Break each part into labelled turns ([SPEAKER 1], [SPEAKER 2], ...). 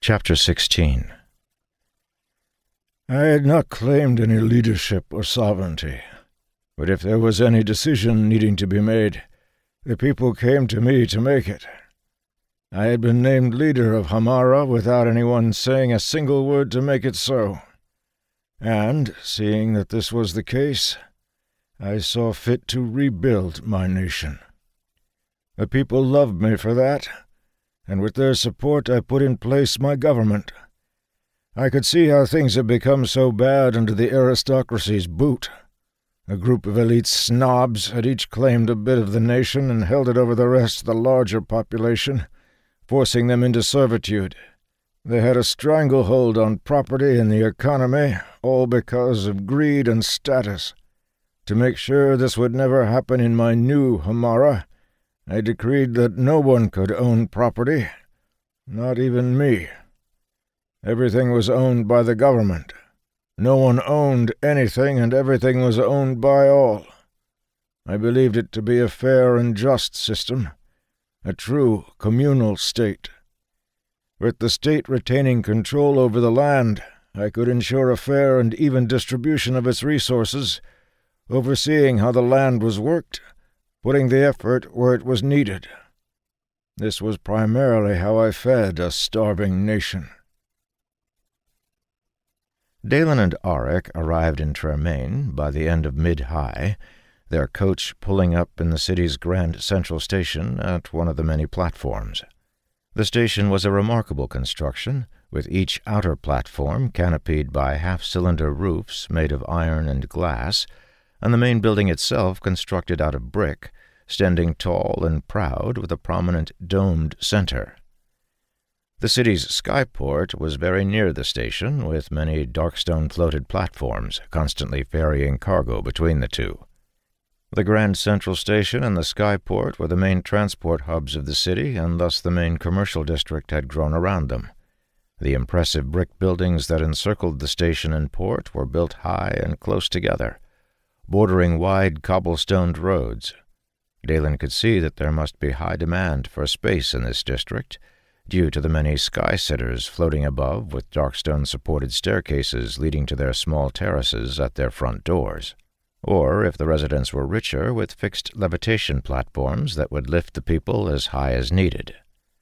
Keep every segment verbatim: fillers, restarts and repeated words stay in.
[SPEAKER 1] Chapter sixteen.
[SPEAKER 2] I had not claimed any leadership or sovereignty, but if there was any decision needing to be made, the people came to me to make it. I had been named leader of Hamara without anyone saying a single word to make it so, and, seeing that this was the case, I saw fit to rebuild my nation. The people loved me for that, and with their support I put in place my government. I could see how things had become so bad under the aristocracy's boot. A group of elite snobs had each claimed a bit of the nation and held it over the rest of the larger population, forcing them into servitude. They had a stranglehold on property and the economy, all because of greed and status. To make sure this would never happen in my new Hamara, I decreed that no one could own property, not even me. Everything was owned by the government. No one owned anything, and everything was owned by all. I believed it to be a fair and just system, a true communal state. With the state retaining control over the land, I could ensure a fair and even distribution of its resources, overseeing how the land was worked, putting the effort where it was needed. This was primarily how I fed a starving nation.
[SPEAKER 1] Dalen and Auric arrived in Tremaine by the end of mid-high, their coach pulling up in the city's Grand Central Station at one of the many platforms. The station was a remarkable construction, with each outer platform canopied by half-cylinder roofs made of iron and glass, and the main building itself constructed out of brick, standing tall and proud with a prominent domed center. The city's skyport was very near the station, with many darkstone-floated platforms constantly ferrying cargo between the two. The Grand Central Station and the skyport were the main transport hubs of the city, and thus the main commercial district had grown around them. The impressive brick buildings that encircled the station and port were built high and close together, bordering wide cobblestoned roads. Dalen could see that there must be high demand for space in this district, due to the many sky-sitters floating above with darkstone-supported staircases leading to their small terraces at their front doors, or, if the residents were richer, with fixed levitation platforms that would lift the people as high as needed.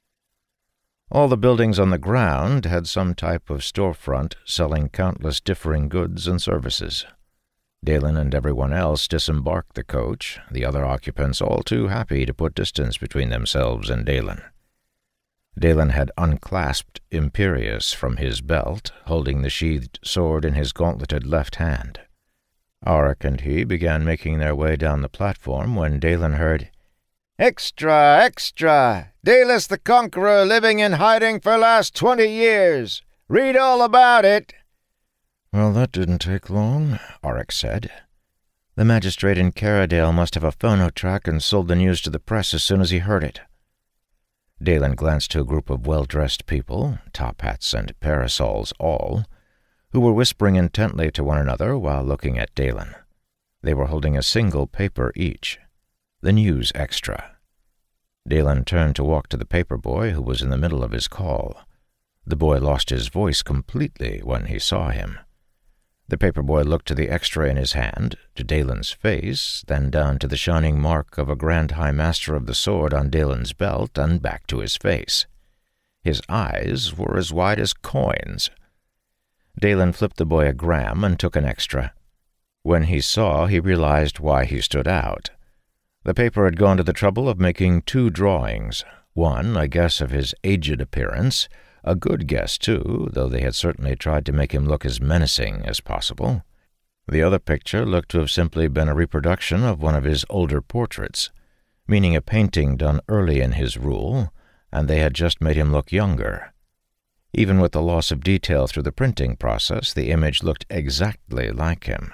[SPEAKER 1] All the buildings on the ground had some type of storefront selling countless differing goods and services. Dalen and everyone else disembarked the coach, the other occupants all too happy to put distance between themselves and Dalen. Dalen had unclasped Imperius from his belt, holding the sheathed sword in his gauntleted left hand. Auric and he began making their way down the platform when Dalen heard, "Extra, extra! Dalus the Conqueror living in hiding for last twenty years! Read all about it!"
[SPEAKER 2] "Well, that didn't take long,"
[SPEAKER 1] Auric said. "The magistrate in Caradale must have a phonotrack and sold the news to the press as soon as he heard it." Dalen glanced to a group of well-dressed people, top hats and parasols all, who were whispering intently to one another while looking at Dalen. They were holding a single paper each, the News Extra. Dalen turned to walk to the paper boy who was in the middle of his call. The boy lost his voice completely when he saw him. The paper boy looked to the extra in his hand, to Dalen's face, then down to the shining mark of a Grand High Master of the Sword on Dalen's belt, and back to his face. His eyes were as wide as coins. Dalen flipped the boy a gram and took an extra. When he saw, he realized why he stood out. The paper had gone to the trouble of making two drawings, one a guess of his aged appearance, a good guess, too, though they had certainly tried to make him look as menacing as possible. The other picture looked to have simply been a reproduction of one of his older portraits, meaning a painting done early in his rule, and they had just made him look younger. Even with the loss of detail through the printing process, the image looked exactly like him.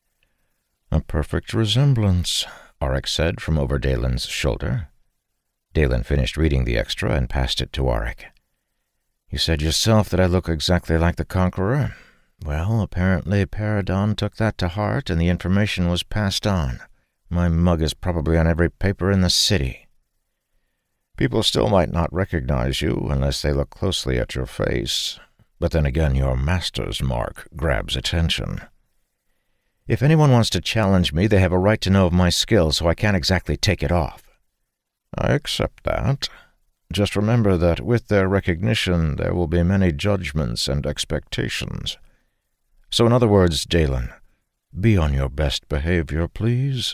[SPEAKER 2] "A perfect resemblance,"
[SPEAKER 1] Auric said from over Dalen's shoulder. Dalen finished reading the extra and passed it to Auric.
[SPEAKER 2] "You said yourself that I look exactly like the Conqueror. Well, apparently Paradon took that to heart, and the information was passed on. My mug is probably on every paper in the city."
[SPEAKER 1] People still might not recognize you unless they look closely at your face, but then again your master's mark grabs attention. If anyone wants to challenge me, they have a right to know of my skill, so I can't exactly take it off. I accept that. Just remember that with their recognition there will be many judgments and expectations. So in other words, Dalen, be on your best behavior, please.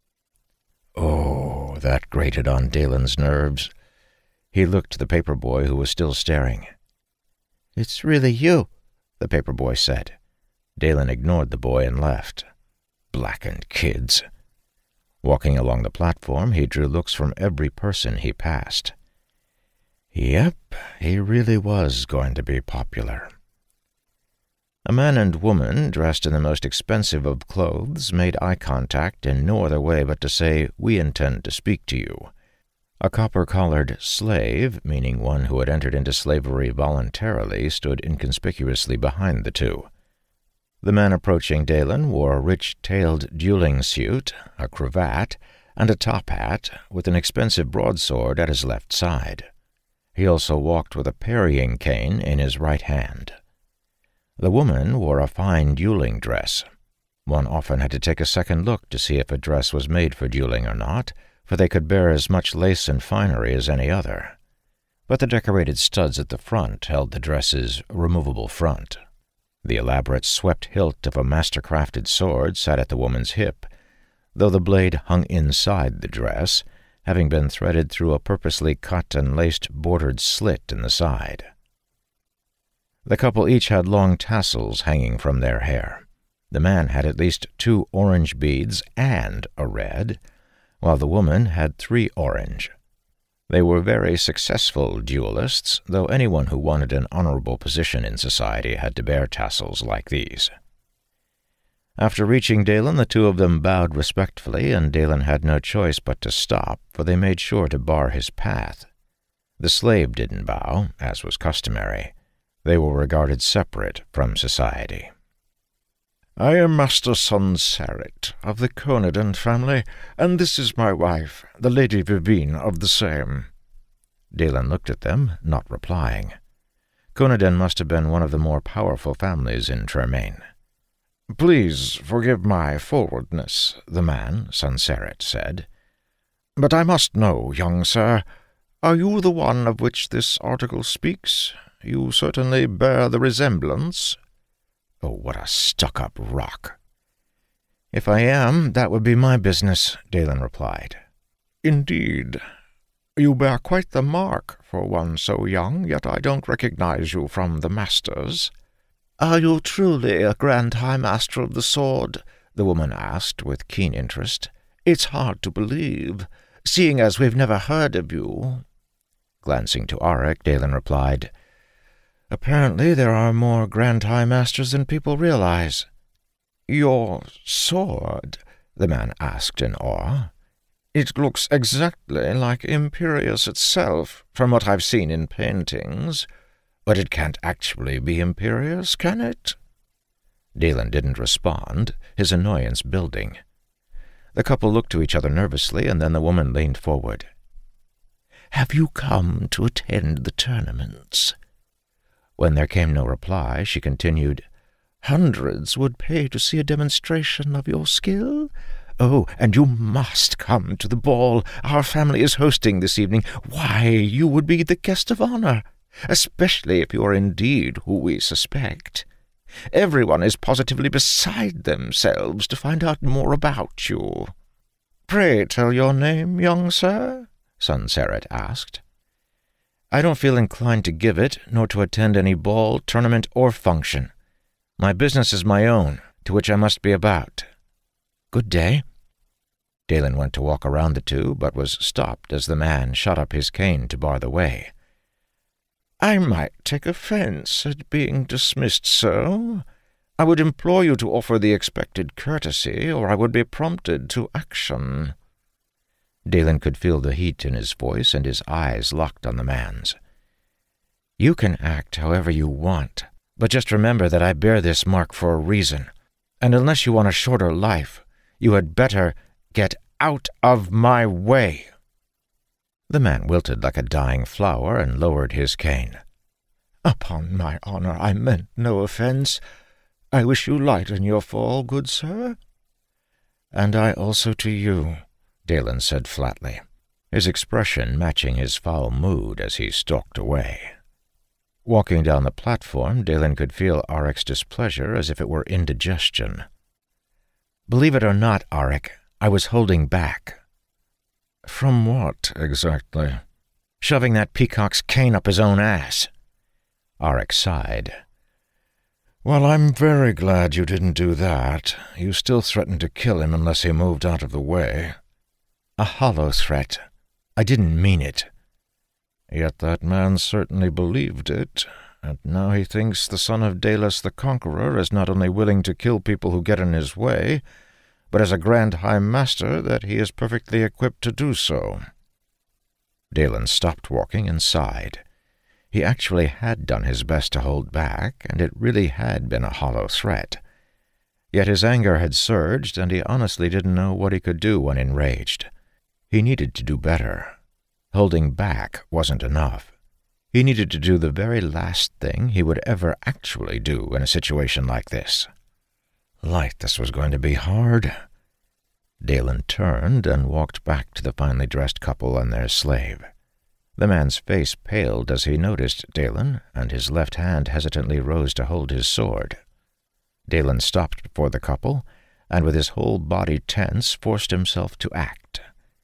[SPEAKER 1] Oh, that grated on Dalen's nerves. He looked to the paper boy, who was still staring. "It's really you," the paper boy said. Dalen ignored the boy and left. Blackened kids. Walking along the platform, he drew looks from every person he passed. Yep, he really was going to be popular. A man and woman, dressed in the most expensive of clothes, made eye contact in no other way but to say, "We intend to speak to you." A copper-collared slave, meaning one who had entered into slavery voluntarily, stood inconspicuously behind the two. The man approaching Dalen wore a rich-tailed dueling suit, a cravat, and a top hat, with an expensive broadsword at his left side. He also walked with a parrying cane in his right hand. The woman wore a fine dueling dress. One often had to take a second look to see if a dress was made for dueling or not, for they could bear as much lace and finery as any other. But the decorated studs at the front held the dress's removable front. The elaborate swept hilt of a master-crafted sword sat at the woman's hip, though the blade hung inside the dress, having been threaded through a purposely cut and laced bordered slit in the side. The couple each had long tassels hanging from their hair. The man had at least two orange beads and a red, while the woman had three orange. They were very successful duelists, though anyone who wanted an honorable position in society had to bear tassels like these. After reaching Dalen, the two of them bowed respectfully, and Dalen had no choice but to stop, for they made sure to bar his path. The slave didn't bow, as was customary. They were regarded separate from society.
[SPEAKER 2] "I am Master Sansaret, of the Conaden family, and this is my wife, the Lady Vivine of the same."
[SPEAKER 1] Dalen looked at them, not replying. Conaden must have been one of the more powerful families in Tremaine.
[SPEAKER 2] "Please forgive my forwardness," the man, Sansaret, said. "But I must know, young sir, are you the one of which this article speaks? You certainly bear the resemblance."
[SPEAKER 1] Oh, what a stuck-up rock! "If I am, that would be my business," Dalen replied.
[SPEAKER 2] "Indeed. You bear quite the mark for one so young, yet I don't recognize you from the masters."
[SPEAKER 3] "Are you truly a Grand High Master of the Sword?" the woman asked with keen interest. "It's hard to believe, seeing as we've never heard of you."
[SPEAKER 1] Glancing to Auric, Dalen replied, "Apparently there are more Grand High Masters than people realize."
[SPEAKER 2] "Your sword?" the man asked in awe. "It looks exactly like Imperius itself, from what I've seen in paintings. But it can't actually be Imperius, can it?"
[SPEAKER 1] Dalen didn't respond, his annoyance building. The couple looked to each other nervously, and then the woman leaned forward.
[SPEAKER 3] "Have you come to attend the tournaments?"
[SPEAKER 1] When there came no reply, she continued,
[SPEAKER 3] "Hundreds would pay to see a demonstration of your skill. Oh, and you must come to the ball our family is hosting this evening. Why, you would be the guest of honor, especially if you are indeed who we suspect. Everyone is positively beside themselves to find out more about you." "Pray tell your name, young sir?" Sansaret asked.
[SPEAKER 1] "I don't feel inclined to give it, nor to attend any ball, tournament, or function. My business is my own, to which I must be about. Good day." Dalen went to walk around the two, but was stopped as the man shot up his cane to bar the way.
[SPEAKER 2] "I might take offense at being dismissed so. I would implore you to offer the expected courtesy, or I would be prompted to action."
[SPEAKER 1] Dalen could feel the heat in his voice, and his eyes locked on the man's. "You can act however you want, but just remember that I bear this mark for a reason, and unless you want a shorter life, you had better get out of my way." The man wilted like a dying flower and lowered his cane.
[SPEAKER 2] "Upon my honor, I meant no offence. I wish you light in your fall, good sir."
[SPEAKER 1] "And I also to you," Dalen said flatly, his expression matching his foul mood as he stalked away. Walking down the platform, Dalen could feel Arek's displeasure as if it were indigestion. "Believe it or not, Arek, I was holding back."
[SPEAKER 2] "From what, exactly?"
[SPEAKER 1] "Shoving that peacock's cane up his own ass." Arek sighed.
[SPEAKER 2] "Well, I'm very glad you didn't do that. You still threatened to kill him unless he moved out of the way."
[SPEAKER 1] "A hollow threat. I didn't mean it."
[SPEAKER 2] "Yet that man certainly believed it, and now he thinks the son of Dalis the Conqueror is not only willing to kill people who get in his way, but as a Grand High Master that he is perfectly equipped to do so."
[SPEAKER 1] Dalen stopped walking and sighed. He actually had done his best to hold back, and it really had been a hollow threat. Yet his anger had surged, and he honestly didn't know what he could do when enraged. He needed to do better. Holding back wasn't enough. He needed to do the very last thing he would ever actually do in a situation like this.
[SPEAKER 2] Light, this was going to be hard.
[SPEAKER 1] Dalen turned and walked back to the finely dressed couple and their slave. The man's face paled as he noticed Dalen, and his left hand hesitantly rose to hold his sword. Dalen stopped before the couple, and with his whole body tense, forced himself to act.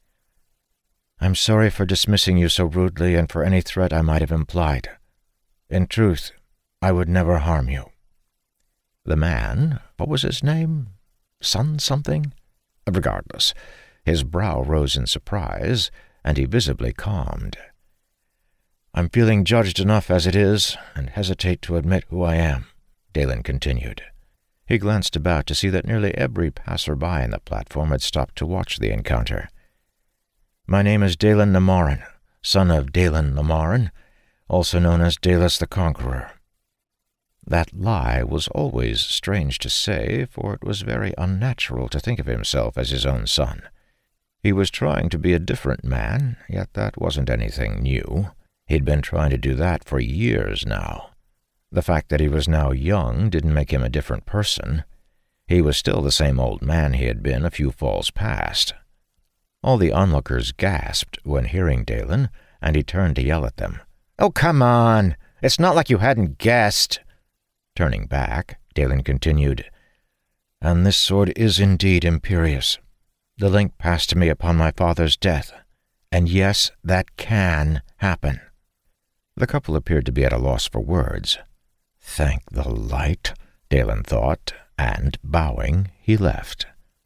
[SPEAKER 1] "I'm sorry for dismissing you so rudely and for any threat I might have implied. In truth, I would never harm you." The man, what was his name? Sun something? Regardless, his brow rose in surprise, and he visibly calmed. "I'm feeling judged enough as it is, and hesitate to admit who I am," Dalen continued. He glanced about to see that nearly every passer-by in the platform had stopped to watch the encounter. "My name is Dalen Namarin, son of Dalen Namarin, also known as Dalis the Conqueror." That lie was always strange to say, for it was very unnatural to think of himself as his own son. He was trying to be a different man, yet that wasn't anything new. He'd been trying to do that for years now. The fact that he was now young didn't make him a different person. He was still the same old man he had been a few falls past. All the onlookers gasped when hearing Dalen, and he turned to yell at them. "Oh, come on! It's not like you hadn't guessed!" Turning back, Dalen continued, "And this sword is indeed imperious. The link passed to me upon my father's death, and yes, that can happen." The couple appeared to be at a loss for words. Thank the light, Dalen thought, and, bowing, he left.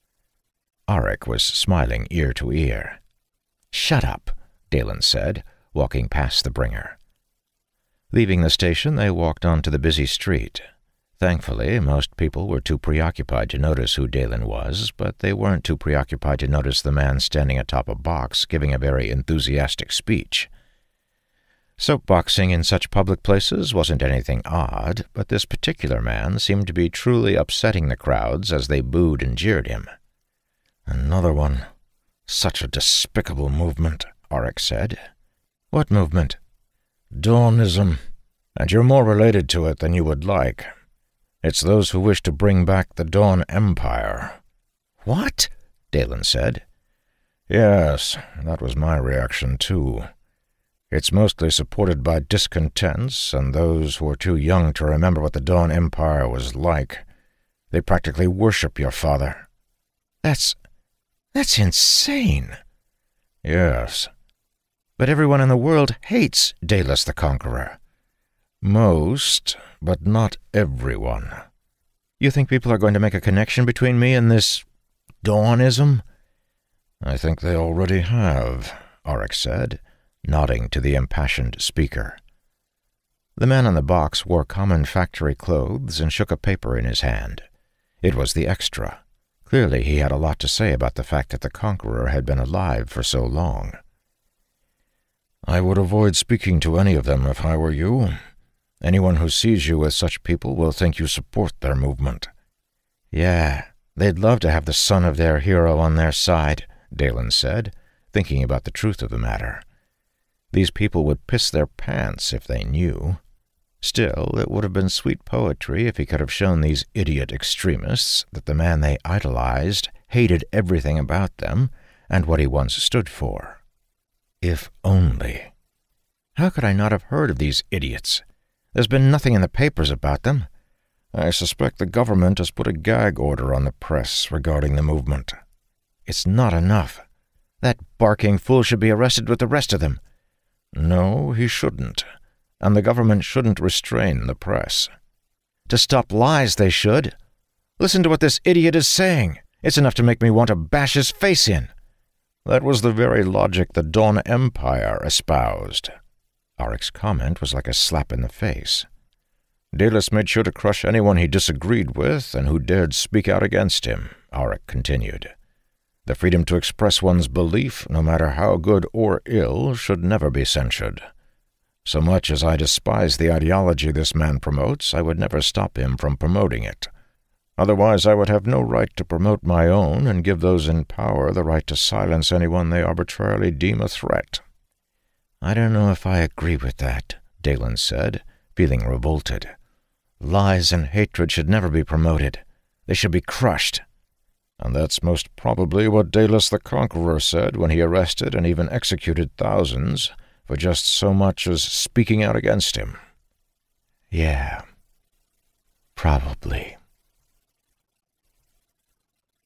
[SPEAKER 1] Arek was smiling ear to ear. "Shut up," Dalen said, walking past the bringer. Leaving the station, they walked onto the busy street. Thankfully, most people were too preoccupied to notice who Dalen was, but they weren't too preoccupied to notice the man standing atop a box giving a very enthusiastic speech. Soapboxing in such public places wasn't anything odd, but this particular man seemed to be truly upsetting the crowds as they booed and jeered him.
[SPEAKER 2] "Another one. Such a despicable movement," Arek said.
[SPEAKER 1] "What movement?"
[SPEAKER 2] "Dawnism. And you're more related to it than you would like. It's those who wish to bring back the Dawn Empire."
[SPEAKER 1] "What?" Dalen said.
[SPEAKER 2] "Yes, that was my reaction, too. It's mostly supported by discontents and those who are too young to remember what the Dawn Empire was like. They practically worship your father."
[SPEAKER 1] That's... that's insane."
[SPEAKER 2] "Yes."
[SPEAKER 1] "But everyone in the world hates Dalis the Conqueror."
[SPEAKER 2] "Most, but not everyone."
[SPEAKER 1] "You think people are going to make a connection between me and this... Dawnism?"
[SPEAKER 2] "I think they already have," Arek said, nodding to the impassioned speaker.
[SPEAKER 1] The man on the box wore common factory clothes and shook a paper in his hand. It was the extra. Clearly he had a lot to say about the fact that the Conqueror had been alive for so long.
[SPEAKER 2] "I would avoid speaking to any of them if I were you. Anyone who sees you with such people will think you support their movement."
[SPEAKER 1] "Yeah, they'd love to have the son of their hero on their side," Dalen said, thinking about the truth of the matter. These people would piss their pants if they knew. Still, it would have been sweet poetry if he could have shown these idiot extremists that the man they idolized hated everything about them and what he once stood for. If only. How could I not have heard of these idiots? There's been nothing in the papers about them. I suspect the government has put a gag order on the press regarding the movement. It's not enough. That barking fool should be arrested with the rest of them. No, he shouldn't. And the government shouldn't restrain the press. To stop lies, they should. Listen to what this idiot is saying. It's enough to make me want to bash his face in. That was the very logic the Dawn Empire espoused. Auric's comment was like a slap in the face. Daedalus made sure to crush anyone he disagreed with and who dared speak out against him, Auric continued. The freedom to express one's belief, no matter how good or ill, should never be censured. So much as I despise the ideology this man promotes, I would never stop him from promoting it. Otherwise I would have no right to promote my own and give those in power the right to silence anyone they arbitrarily deem a threat. I don't know if I agree with that, Dalen said, feeling revolted. Lies and hatred should never be promoted. They should be crushed. And that's most probably what Daedalus the Conqueror said when he arrested and even executed thousands for just so much as speaking out against him. Yeah, probably.